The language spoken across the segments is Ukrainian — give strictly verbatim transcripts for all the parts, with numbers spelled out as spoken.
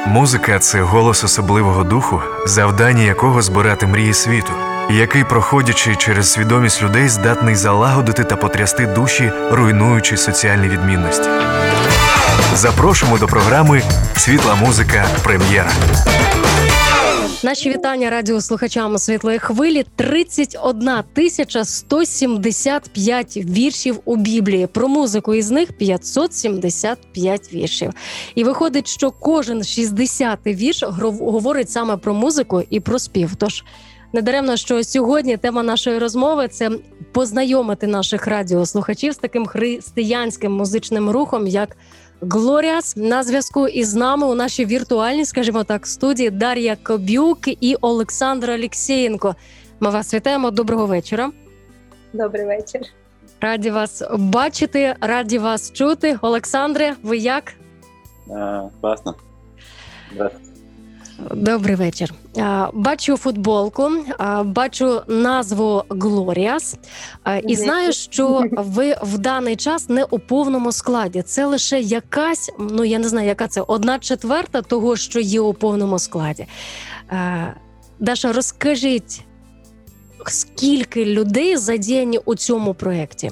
Музика – це голос особливого духу, завдання якого збирати мрії світу, який, проходячи через свідомість людей, здатний залагодити та потрясти душі, руйнуючи соціальні відмінності. Запрошуємо до програми «Світла музика. Прем'єра». Наші вітання радіослухачам «Світлої хвилі». тридцять одна тисяча сто сімдесят п'ять віршів у Біблії. Про музику із них п'ятсот сімдесят п'ять віршів. І виходить, що кожен шістдесятий вірш говорить саме про музику і про спів. Тож недаремно, що сьогодні тема нашої розмови – це познайомити наших радіослухачів з таким християнським музичним рухом, як Glorious. На зв'язку із нами у нашій віртуальній, скажімо так, студії Дар'я Кобюк і Олександр Алєксєєнко. Ми вас вітаємо. Доброго вечора. Добрий вечір. Раді вас бачити, раді вас чути. Олександре, ви як? А, класно. Здравствуйте. Добрий вечір. Бачу футболку, бачу назву Glorious і знаю, що ви в даний час не у повному складі. Це лише якась, ну я не знаю, яка це, одна четверта того, що є у повному складі. Даша, розкажіть, скільки людей задіяні у цьому проєкті?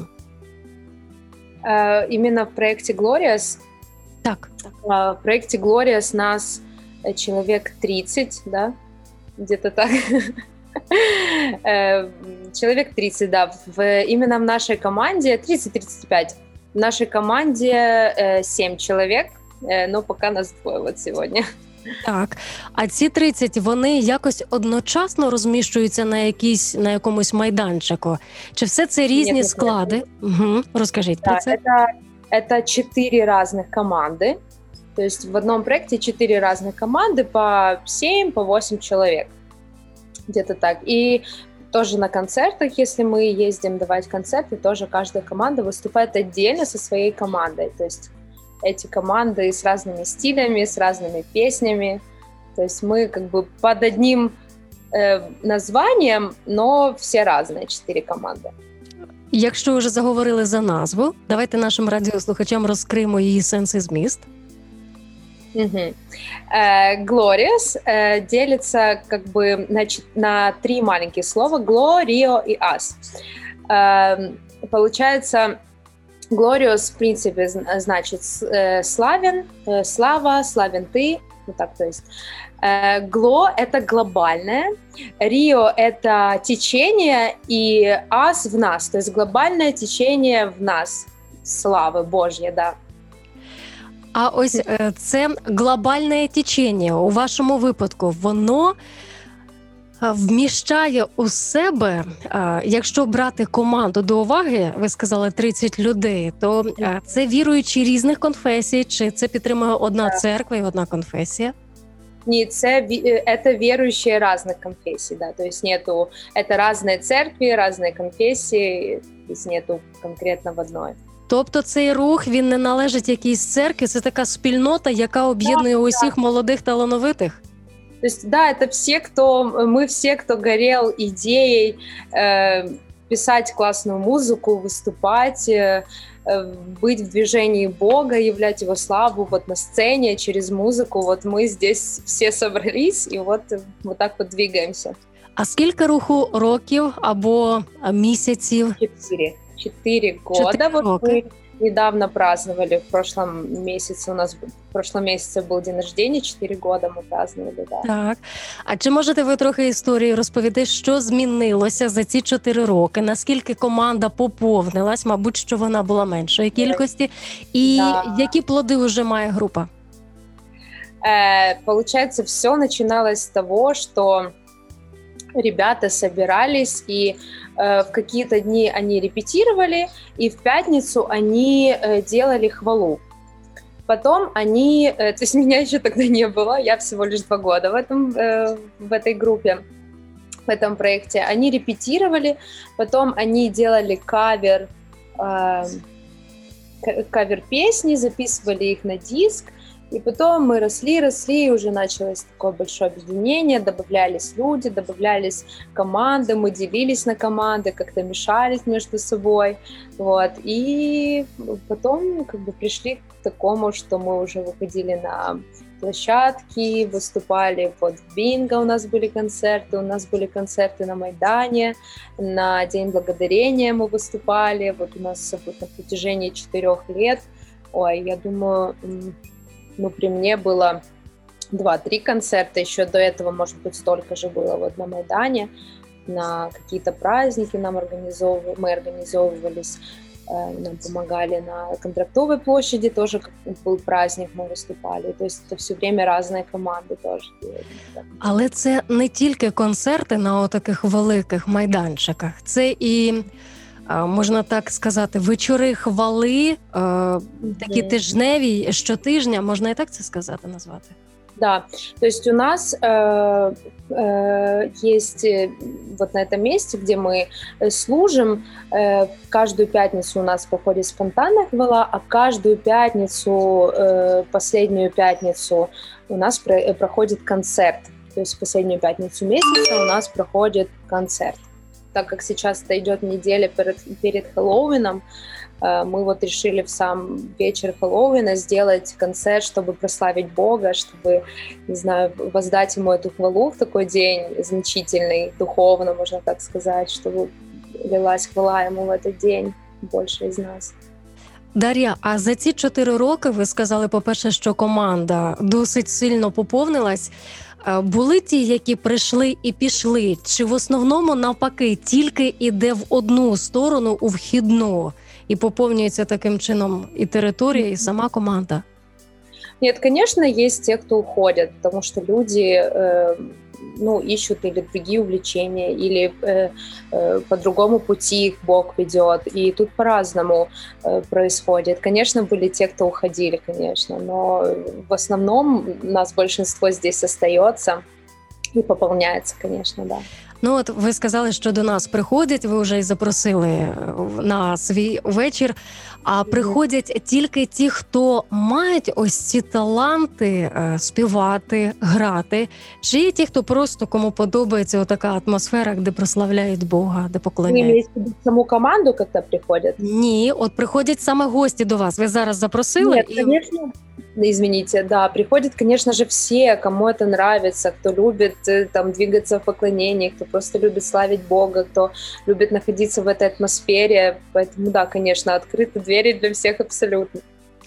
Іменно в проєкті Glorious? Так. В проєкті Glorious нас человек тридцать, да, где-то так. Человек тридцать, да, в, именно в нашей команде, тридцать-тридцать пять, в нашей команде семь человек, но пока нас двое вот сегодня. Так, а ці тридцять, вони якось одночасно розміщуються на якійсь, на якомусь майданчику? Чи все це різні нет, склади? Нет. Угу. Розкажіть да, про це. Это, это четыре разных команды. То есть в одном проекте четыре разных команды по семь, по восемь человек. Где-то так. И тоже на концертах, если мы ездим давать концерты, тоже каждая команда выступает отдельно со своей командой. То есть эти команды с разными стилями, с разными песнями. То есть мы как бы под одним э, названием, но все разные, четыре команди. Якщо вже заговорили за назву, давайте нашим радіослухачам розкриємо її сенс і зміст. Угу. Uh, Glorious uh, делится как бы на, на три маленьких слова: Glo, Rio и Us. Uh, получается, Glorious, в принципе, значит uh, славен, uh, слава, славен ты. Вот так, то есть. Uh, Glo — это глобальное, Rio — это течение, и Us — в нас, то есть глобальное течение в нас, славы Божьей, да. А ось це глобальне течення, у вашому випадку, воно вміщає у себе, якщо брати команду до уваги, ви сказали тридцять людей, то це віруючі різних конфесій, чи це підтримує одна церква і одна конфесія? Ні, це, это верующие разных конфессий, да, то есть нету, это разные церкви, разные конфессии, то есть нету конкретно в одной. Тобто цей рух, він не належить якійсь церкві, це така спільнота, яка об'єднує да, усіх да. молодих талановитих? То есть, да, это все, кто, мы все, кто горел идеей э, писать классную музыку, выступать, э, быть в движении Бога, являть Его славу вот на сцене, через музыку. Вот мы здесь все собрались и вот, вот так вот двигаемся. А скільки руху років або місяців? Четыре. Четыре года. Четыре вот рока. Мы недавно праздновали, в прошлом месяце у нас, в прошлом месяце был день рождения, четыре года мы праздновали, да. Так. А чи можете ви трохи історії розповісти, що змінилося за ці чотири роки? Наскільки команда поповнилась? Мабуть, що вона була меншої кількості. І да. які плоди вже має група? Э, получается, все начиналось с того, что ребята собирались, и э, в какие-то дни они репетировали, и в пятницу они э, делали хвалу. Потом они, э, то есть меня еще тогда не было, я всего лишь два года в, этом, э, в этой группе, в этом проекте. Они репетировали, потом они делали кавер, э, кавер-песни, записывали их на диск, И потом мы росли, росли, и уже началось такое большое объединение, добавлялись люди, добавлялись команды, мы делились на команды, как-то мешались между собой, вот, и потом как бы пришли к такому, что мы уже выходили на площадки, выступали вот в Бинго, у нас были концерты, у нас были концерты на Майдане, на День Благодарения мы выступали, вот у нас вот на протяжении четырех лет, ой, я думаю, ну, при мне было два-три концерта, еще до этого, может быть, столько же было вот на Майдане, на какие-то праздники нам организовывали, мы организовывались, нам помогали на Контрактовой площади, тоже был праздник, мы виступали. То есть це все время різні команди теж. Але це не тільки концерти на таких великих майданчиках, це і, можна так сказати, вечори хвали, такі mm-hmm. тижневі, щотижня, можна і так це сказати, назвати? Да, то есть у нас э, э, есть вот на этом месте, где мы служим, э, каждую пятницу у нас проходит спонтанная хвала, а каждую пятницу, э, последнюю пятницу у нас про- проходит концерт. То есть последнюю пятницу месяца у нас проходит концерт. Так как сейчас это идет неделя перед, перед Хэллоуином, мы вот решили в сам вечер Хэллоуина сделать концерт, чтобы прославить Бога, чтобы, не знаю, воздать Ему эту хвалу в такой день значительный, духовно, можно так сказать, чтобы лилась хвала Ему в этот день больше из нас. Дар'я, а за ці чотири роки ви сказали, по-перше, що команда досить сильно поповнилась. Були ті, які прийшли і пішли? Чи в основному, навпаки, тільки іде в одну сторону, у вхідну, и пополняется таким чином и территория, и сама команда? Нет, конечно, есть те, кто уходят, потому что люди э, ну, ищут или другие увлечения, или э, э, по другому пути их Бог ведет, и тут по-разному э, происходит. Конечно, были те, кто уходили, конечно, но в основном у нас большинство здесь остается и пополняется, конечно, да. Ну от ви сказали, що до нас приходять, ви вже й запросили на свій вечір, а приходять тільки ті, хто мають ось ці таланти співати, грати, чи є ті, хто просто, кому подобається отака атмосфера, де прославляють Бога, де поклоняють? Ви маєте саму команду, коли приходять? Ні, от приходять саме гості до вас. Ви зараз запросили? Нет, і... конечно. Извините, да, приходят, конечно же, все, кому это нравится, кто любит там двигаться в поклонении, кто просто любит славить Бога, кто любит находиться в этой атмосфере. Поэтому, да, конечно, открыты двери для всех абсолютно.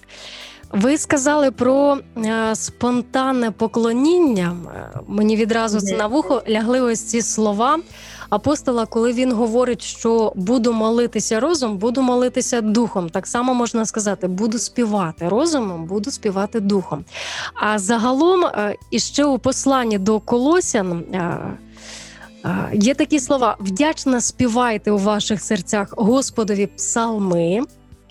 Ви сказали про е, спонтанне поклоніння. Мені відразу mm-hmm. на вухо лягли ось ці слова апостола, коли він говорить, що буду молитися розумом, буду молитися духом. Так само можна сказати, буду співати розумом, буду співати духом. А загалом, е, іще у посланні до Колосян е, е, є такі слова: «Вдячно співайте у ваших серцях Господові псалми,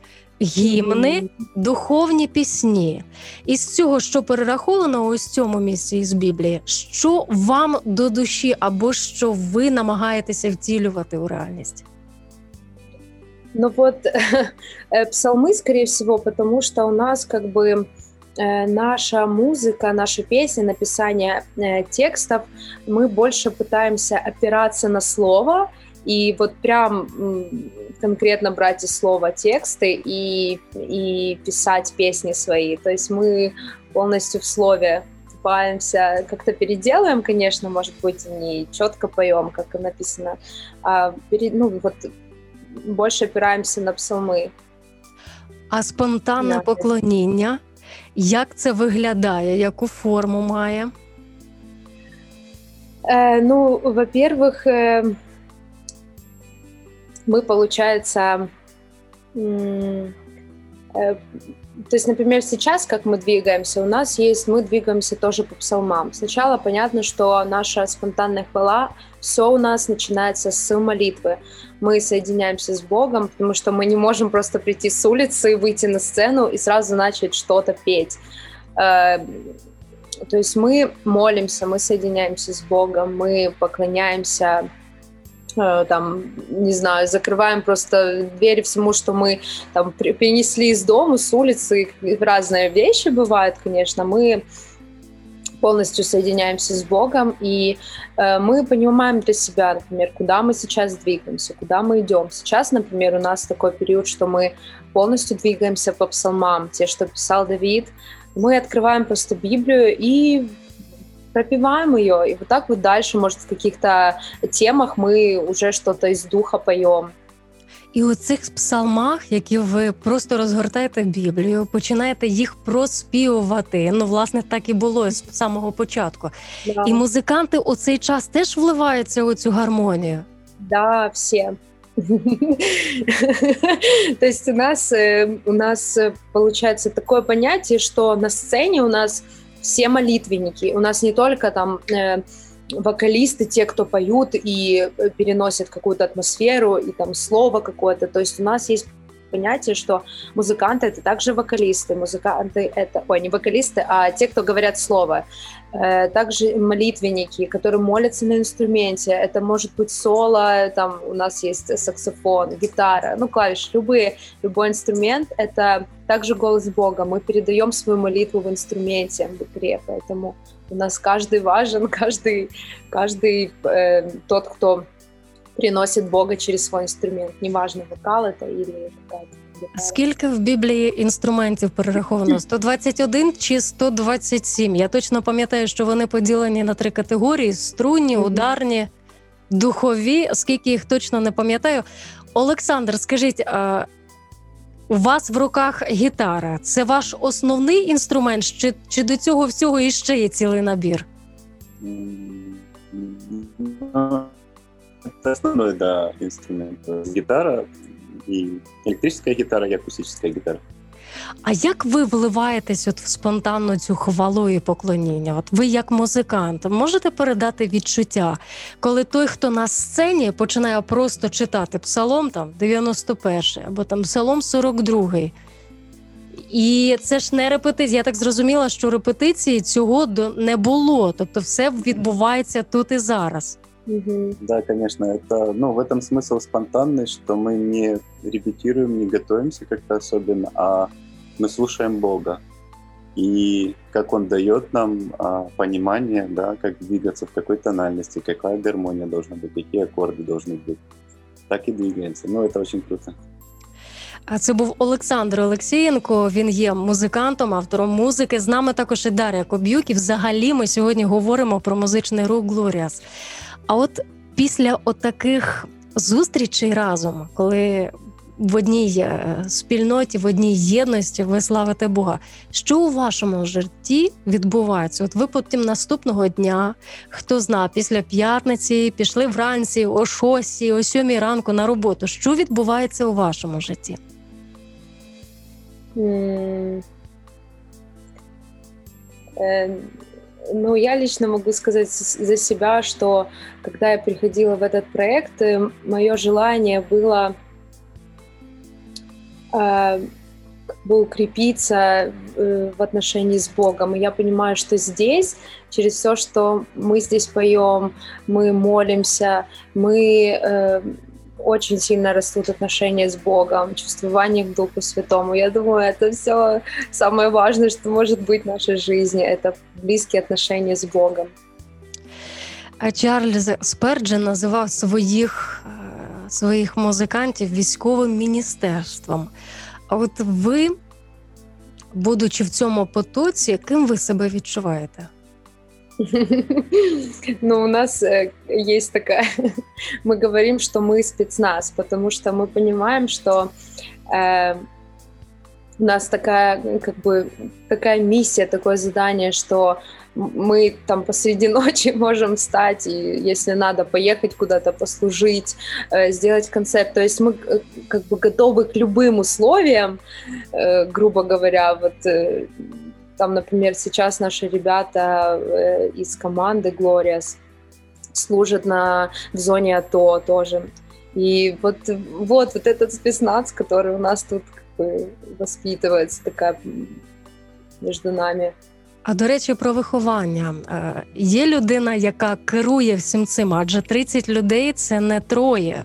гімни, духовні пісні». Із цього, що перераховано ось цьому місці із Біблії, що вам до душі або що ви намагаєтеся втілювати у реальність? Ну вот, псалмы, скорее всего, потому что у нас как бы наша музыка, наши песни, написание текстов, мы больше пытаемся опираться на слово, и вот прям конкретно брать из слова тексты и, и писать песни свои. То есть мы полностью в слове купаемся, как-то переделываем, конечно, может быть, не четко поем, как и написано, а ну, вот, больше опираемся на псалми. А спонтанне yeah. поклоніння, як це виглядає, яку форму має? Э, ну, во-первых, э, мы, получается, э, то есть, например, сейчас, как мы двигаемся, у нас есть, мы двигаемся тоже по псалмам. Сначала понятно, что наша спонтанная хвала, все у нас начинается с молитвы. Мы соединяемся с Богом, потому что мы не можем просто прийти с улицы, выйти на сцену и сразу начать что-то петь. Э, то есть мы молимся, мы соединяемся с Богом, мы поклоняемся там, не знаю, закрываем просто двери всему, что мы там принесли из дома, с улицы, разные вещи бывают, конечно, мы полностью соединяемся с Богом, и э, мы понимаем для себя, например, куда мы сейчас двигаемся, куда мы идем. Сейчас, например, у нас такой период, что мы полностью двигаемся по псалмам, те, что писал Давид. Мы открываем просто Библию и пропеваем ее, и вот так вот дальше, может, в каких-то темах мы уже что-то из духа поем. І у цих псалмах, які ви просто розгортаєте Біблію, починаєте їх проспівувати. Ну, власне, так і було з самого початку. Да. І музиканти у цей час теж вливаються у цю гармонію? Да, все. То есть у нас, у нас получается такое понятие, что на сцене у нас все молитвенники. У нас не только там вокалисты, те, кто поют и переносят какую-то атмосферу и там слово какое-то. То есть у нас есть понятие, что музыканты — это также вокалисты. Музыканты — это... Ой, не вокалисты, а те, кто говорят слово. Также молитвенники, которые молятся на инструменте. Это может быть соло, там у нас есть саксофон, гитара, ну, клавиши, любые, любой инструмент. Это также голос Бога. Мы передаем свою молитву в инструменте, в игре, поэтому у нас каждый важен, каждый, каждый э, тот, кто приносит Бога через свой інструмент. Неважно, вокал это или какая-то гітара. Скільки в Біблії інструментів перераховано? сто двадцять один чи сто двадцять сім? Я точно пам'ятаю, що вони поділені на три категорії: струнні, ударні, духові. Скільки їх точно не пам'ятаю. Олександр, скажіть, а у вас в руках гітара. Це ваш основний інструмент, чи, чи до цього всього іще є цілий набір? Это основной, да, инструмент. Гитара, и электрическая гитара, и акустическая гитара. А як ви вливаєтесь от в спонтанну цю хвалу і поклоніння? От ви як музикант можете передати відчуття, коли той, хто на сцені починає просто читати псалом там дев'яносто перший або там псалом сорок другий? І це ж не репетиція. Я так зрозуміла, що репетиції цього не було. Тобто все відбувається тут і зараз. Угу. Да, конечно, это, ну, в этом смысл спонтанный, что мы не репетируем, не готовимся как-то особенно, а мы слушаем Бога. И как Он дает нам а, понимание, да, как двигаться в какой тональности, какая гармония должна быть, какие аккорды должны быть. Так и двигаемся. Ну, это очень круто. А це був Олександр Олексієнко, він є музикантом, автором музики. З нами також і Дар'я Коб'юк, і взагалі ми сьогодні говоримо про музичний рух Glorious. А от після отаких зустрічей разом, коли в одній спільноті, в одній єдності ви славите Бога, що у вашому житті відбувається? От ви потім наступного дня, хто зна, після п'ятниці пішли вранці о шостій, о сьомій ранку на роботу. Що відбувається у вашому житті? Mm. Э, ну, я лично могу сказать за себя, что когда я приходила в этот проект, мое желание было э, как бы укрепиться э, в отношении с Богом. И я понимаю, что здесь, через все, что мы здесь поем, мы молимся, мы... Э, очень сильно растут отношения с Богом, чувствование к Духу Святому. Я думаю, это все самое важное, что может быть в нашей жизни. Это близкие отношения с Богом. А Чарльз Сперджен називав своїх, своїх музикантів військовим міністерством. А от ви, будучи в цьому потоці, ким ви себе відчуваєте? Ну, у нас э, есть такая... мы говорим, что мы спецназ, потому что мы понимаем, что э, у нас такая, как бы, такая миссия, такое задание, что мы там посреди ночи можем встать и, если надо, поехать куда-то послужить, э, сделать концерт. То есть мы э, как бы готовы к любым условиям, э, грубо говоря, вот... Э, Там, например, сейчас наши ребята э, из команды Glorious служат на, в зоне АТО тоже. И вот, вот, вот этот спецназ, который у нас тут как бы воспитывается, такая между нами. А до речі, про виховання. Е, Є людина, яка керує всім цим, адже тридцять людей – це не троє.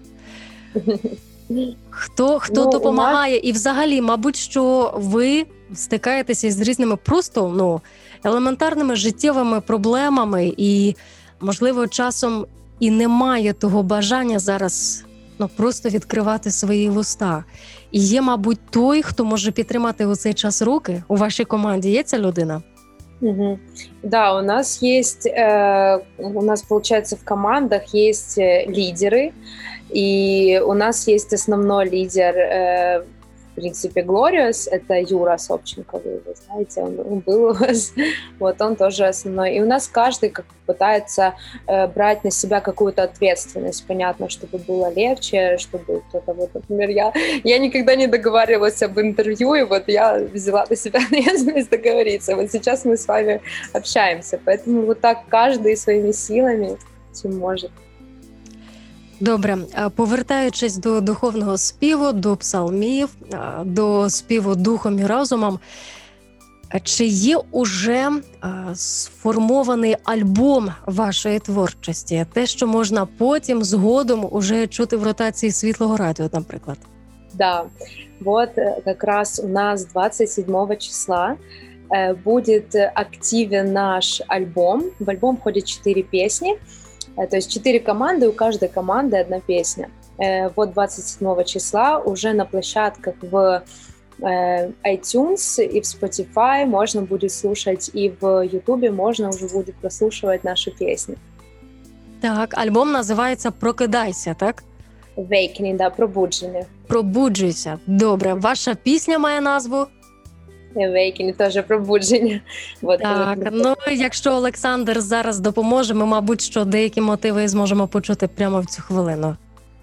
Хто, хто Ну, допомагає? І взагалі, мабуть, що ви стикаєтеся з різними просто ну, елементарними життєвими проблемами і, можливо, часом і немає того бажання зараз ну, просто відкривати свої вуста. І є, мабуть, той, хто може підтримати у цей час руки. У вашій команді є ця людина? Мгм. Да, у нас есть, э, у нас, получается, в командах есть э, лидеры, и у нас есть основной лидер, э, в принципе, Glorious, это Юра Собченко, вы его знаете, он, он был у вас, вот он тоже основной. И у нас каждый как бы пытается э, брать на себя какую-то ответственность, понятно, чтобы было легче, чтобы кто-то, вот, например, я, я никогда не договаривалась об интервью, и вот я взяла на себя ответственность договориться. Вот сейчас мы с вами общаемся, поэтому вот так каждый своими силами чем может. Добре, а повертаючись до духовного співу, до псалмів, а, до співу духом і разумом, а чи є уже а, сформований альбом вашої творчості? Те, що можна потім, згодом, уже чути в ротації Світлого радіо, наприклад? Да, вот э, как раз у нас двадцать седьмого числа э, будет активен наш альбом. В альбом входит четыре песни, э, то есть четыре команды, у каждой команды одна песня. Э, вот двадцать седьмого числа уже на площадках в э, iTunes и в Spotify можно будет слушать, и в YouTube можно уже будет прослушивать наши песни. Так, альбом називається «Прокидайся», так? Awakening, да, пробудження. «Пробуджуйся». Добре, ваша пісня має назву? Awakening, теж пробудження. Вот, Так, ну якщо Олександр зараз допоможе, ми, мабуть, що деякі мотиви зможемо почути прямо в цю хвилину.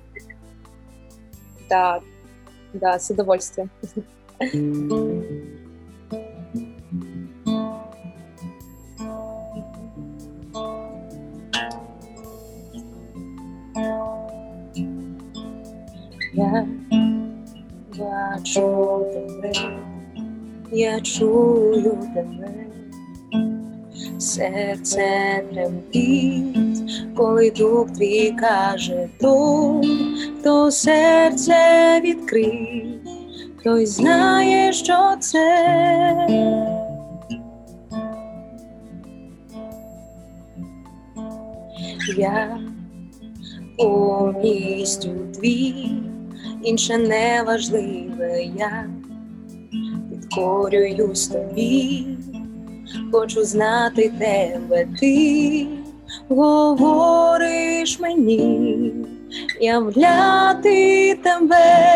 Да, да, с удовольствием. Я бачу тебе, я чую тебе, серце тремтить, коли дух твій каже то, хто серце відкрив, той знає, що це. Я повністю твій, інше не важливе, я підкорююсь тобі, хочу знати тебе, ти говориш мені, являти тебе.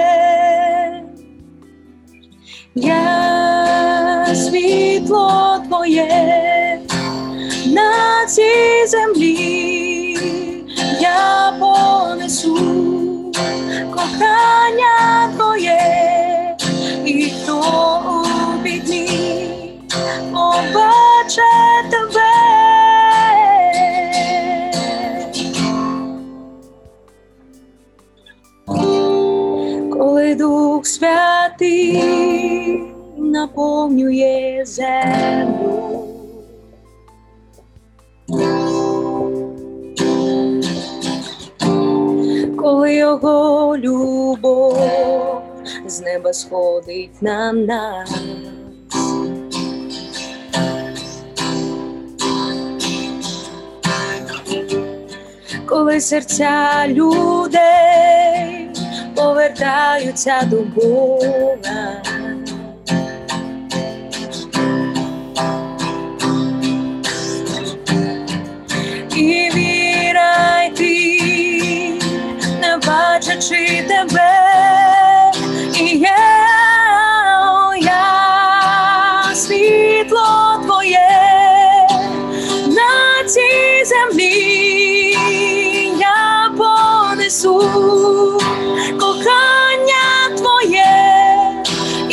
Я світло твоє на цій землі, я понесу кохання твоє, і хто у біді побачить тебе. Коли Дух Святий наповнює землю, коли його любов з неба сходить на нас, коли серця людей повертаються до Бога, і віра йти, не бачачи тебе, і я, я світло твоє на цій землі, я понесу кохання твоє,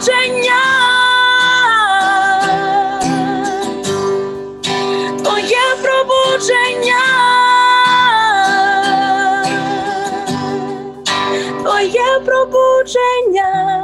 пробудження, Твоє пробудження, Твоє пробудження.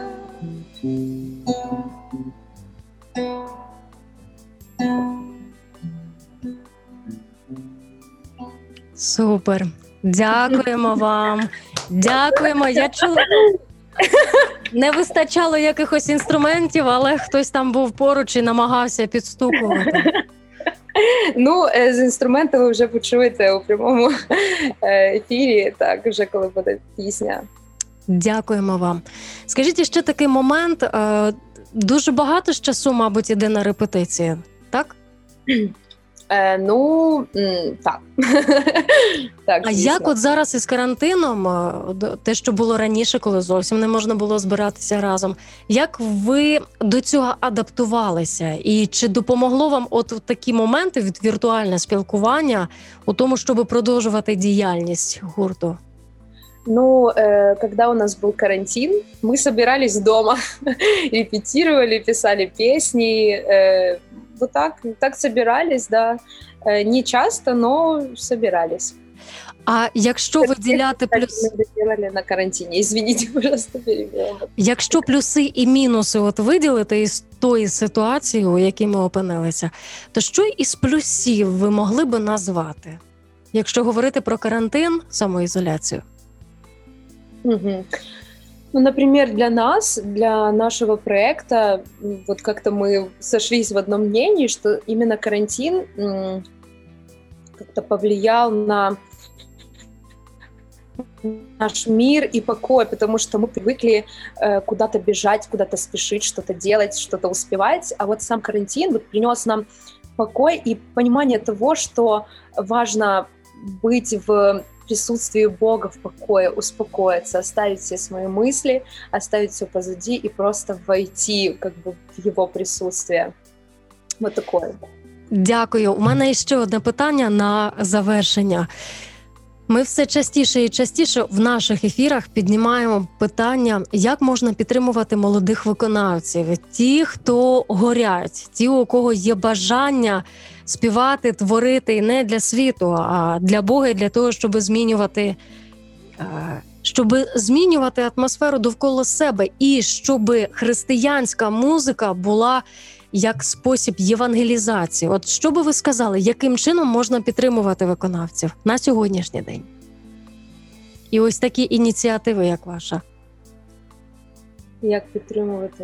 Супер. Дякуємо вам. Дякуємо. Я чула, не вистачало якихось інструментів, але хтось там був поруч і намагався підстукувати. Ну, з інструментами ви вже почуєте у прямому ефірі, так, вже коли буде пісня. Дякуємо вам. Скажіть, ще такий момент. Дуже багато ж часу, мабуть, іде на репетиції, так? Е, ну, так. так. А звісно. як от зараз із карантином, те, що було раніше, коли зовсім не можна було збиратися разом, як ви до цього адаптувалися? І чи допомогло вам от в такі моменти від віртуальне спілкування у тому, щоб продовжувати діяльність гурту? Ну, э, когда у нас был карантин, мы собирались дома, репетировали, писали песни, э, вот так, так собирались, да, э, не часто, но собирались. А якщо виділяти плюс... Мы это делали на карантине, извините, пожалуйста, перебила. Якщо плюси і мінуси от виділити із тої ситуації, у якій ми опинилися, то що із плюсів ви могли би назвати, якщо говорити про карантин, самоізоляцію? Угу. Ну, например, для нас, для нашего проекта, вот как-то мы сошлись в одном мнении, что именно карантин м, как-то повлиял на наш мир и покой, потому что мы привыкли э, куда-то бежать, куда-то спешить, что-то делать, что-то успевать, а вот сам карантин вот принес нам покой и понимание того, что важно быть в присутствии Бога, в покое, успокоиться, оставить все свои мысли, оставить все позади и просто войти как бы в Его присутствие. Вот такое. Дякую. У мене ще одне питання на завершення. Ми все частіше і частіше в наших ефірах піднімаємо питання, як можна підтримувати молодих виконавців, ті, хто горять, ті, у кого є бажання співати, творити і не для світу, а для Бога і для того, щоб змінювати, щоб змінювати атмосферу довкола себе і щоб християнська музика була як спосіб євангелізації. От що би ви сказали, яким чином можна підтримувати виконавців на сьогоднішній день? І ось такі ініціативи, як ваша. Як підтримувати?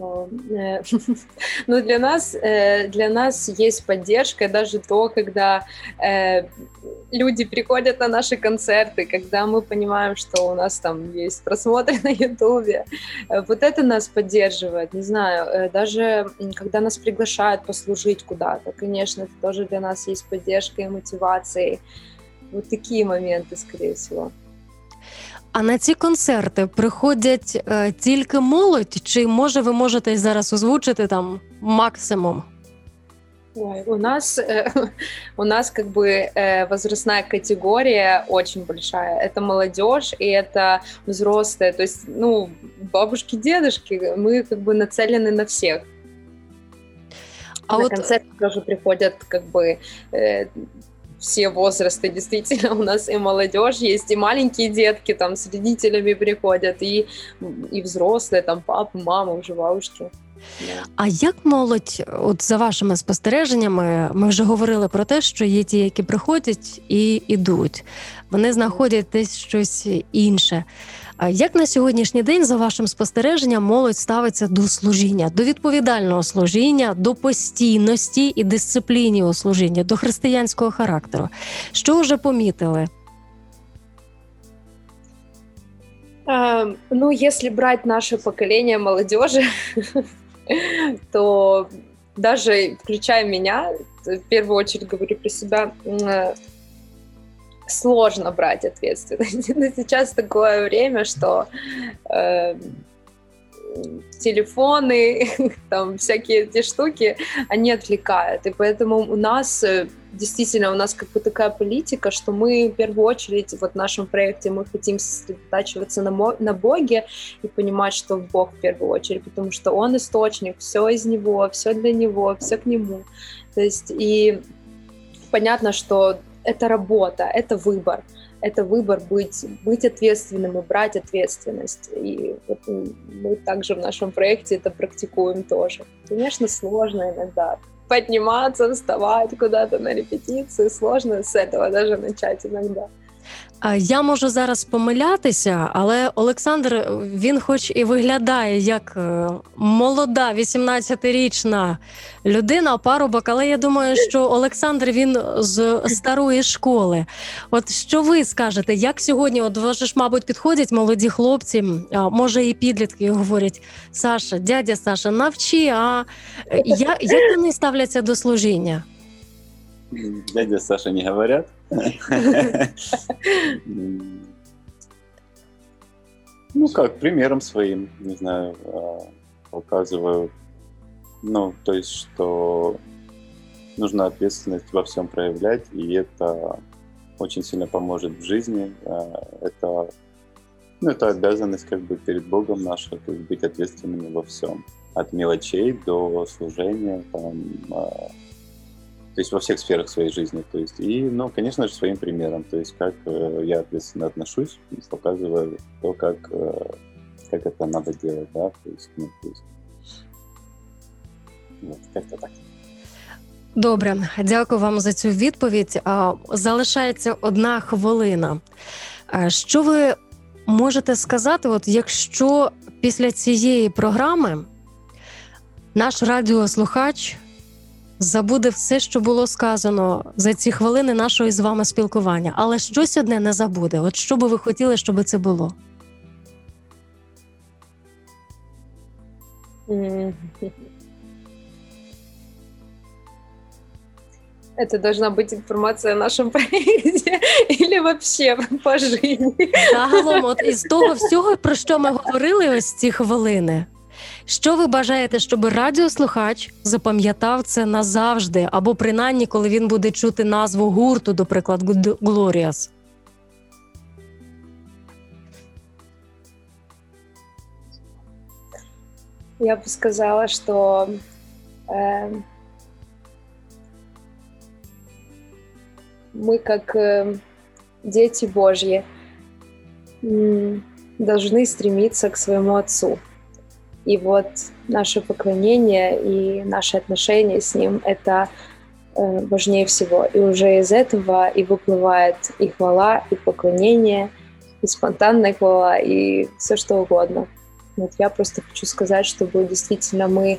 Ну, для нас, для нас есть поддержка, даже то, когда э, люди приходят на наши концерты, когда мы понимаем, что у нас там есть просмотры на Ютубе. Вот это нас поддерживает, не знаю, даже когда нас приглашают послужить куда-то, конечно, это тоже для нас есть поддержка и мотивация. Вот такие моменты, скорее всего. А на ці концерти приходять е, тільки молодь, чи може ви можете зараз озвучити там максимум? Ой, у нас э, у нас как бы э, возрастная категория очень большая. Это молодежь и это взрослые, то есть, ну, бабушки, дедушки. Мы как бы нацелены на всех. А на вот... концерты тоже приходят как бы э, все возрасты, действительно, у нас и молодежь есть, и маленькие детки там с родителями приходят, и, и взрослые, там папы, мамы, уже бабушки. А як молодь, от за вашими спостереженнями, ми вже говорили про те, що є ті, які приходять і йдуть. Вони знаходять десь щось інше. А як на сьогоднішній день, за вашим спостереженням, молодь ставиться до служіння, до відповідального служіння, до постійності і дисципліні у служінні, до християнського характеру? Що вже помітили? Uh, ну, если брать наше поколение молодежи, то даже включая меня, в первую очередь говорю про себя, сложно брать ответственность. Сейчас такое время, что э, телефоны, там всякие эти штуки, они отвлекают. И поэтому у нас действительно, у нас как бы такая политика, что мы в первую очередь вот в нашем проекте мы хотим сосредотачиваться на, мо- на Боге и понимать, что Бог в первую очередь, потому что Он источник, все из Него, все для Него, все к Нему. То есть и понятно, что это работа, это выбор. Это выбор быть, быть ответственным и брать ответственность. И вот мы также в нашем проекте это практикуем тоже. Конечно, сложно иногда подниматься, вставать куда-то на репетицию. Сложно з этого даже начать иногда. Я можу зараз помилятися, але Олександр, він хоч і виглядає як молода вісімнадцятирічна людина, парубок, але я думаю, що Олександр, він з старої школи. От що ви скажете, як сьогодні, от ви ж, мабуть, підходять молоді хлопці, може і підлітки, і говорять: Саша, дядя Саша, навчи, а як, як вони ставляться до служіння? Дядя Саша не говорят. Ну как, примером своим, не знаю, показываю. Ну, то есть, что нужно ответственность во всем проявлять, и это очень сильно поможет в жизни. Это, ну, это обязанность как бы перед Богом наша, то есть быть ответственными во всем. От мелочей до служения, там, то есть во всех сферах своей жизни. То есть, и, ну, конечно же, своим примером. То есть как э, я ответственно отношусь, показываю то, как, э, как это надо делать. Да? То есть, ну, то есть, вот, как-то так. Добре, дякую вам за цю відповідь. Залишається одна хвилина. Що ви можете сказати, от якщо після цієї програми наш радіослухач забуде все, що було сказано за ці хвилини нашого з вами спілкування, але щось одне не забуде? От що би ви хотіли, щоб це було? Это должна быть информация о нашем проекте или вообще по жизни? Загалом, от із того всього, про що ми говорили ось ці хвилини, що ви бажаєте, щоб радіослухач запам'ятав це назавжди, або принаймні, коли він буде чути назву гурту, до прикладу, Glorious? Я бы сказала, что э, мы, как э, дети Божьи, э, должны стремиться к своему Отцу. И вот наше поклонение и наши отношения с Ним — это э, важнее всего. И уже из этого и выплывает и хвала, и поклонение, и спонтанная хвала, и все что угодно. Вот я просто хочу сказать, чтобы действительно мы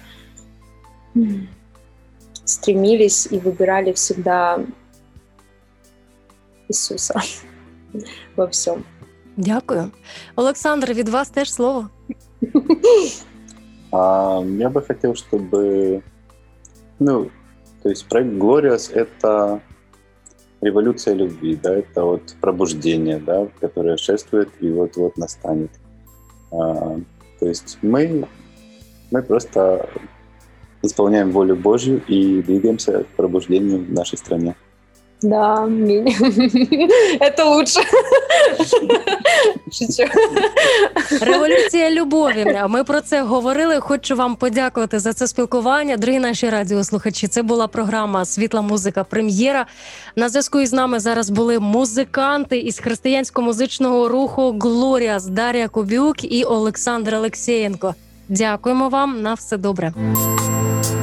стремились и выбирали всегда Иисуса во всем. Дякую. Олександр, від вас теж слово. А, я бы хотел, чтобы, ну, то есть проект Glorious — это революция любви, да, это вот пробуждение, да, которое шествует и вот-вот настанет. А, то есть мы, мы просто исполняем волю Божью и двигаемся к пробуждению в нашей стране. Да, аминь. Это лучше. Шучу. Революція любові. Ми про це говорили. Хочу вам подякувати за це спілкування. Дорогі наші радіослухачі, це була програма «Світла музика. Прем'єра». На зв'язку із нами зараз були музиканти із християнсько-музичного руху Glorious Дар'я Кобюк і Олександр Алексєєнко. Дякуємо вам. На все добре.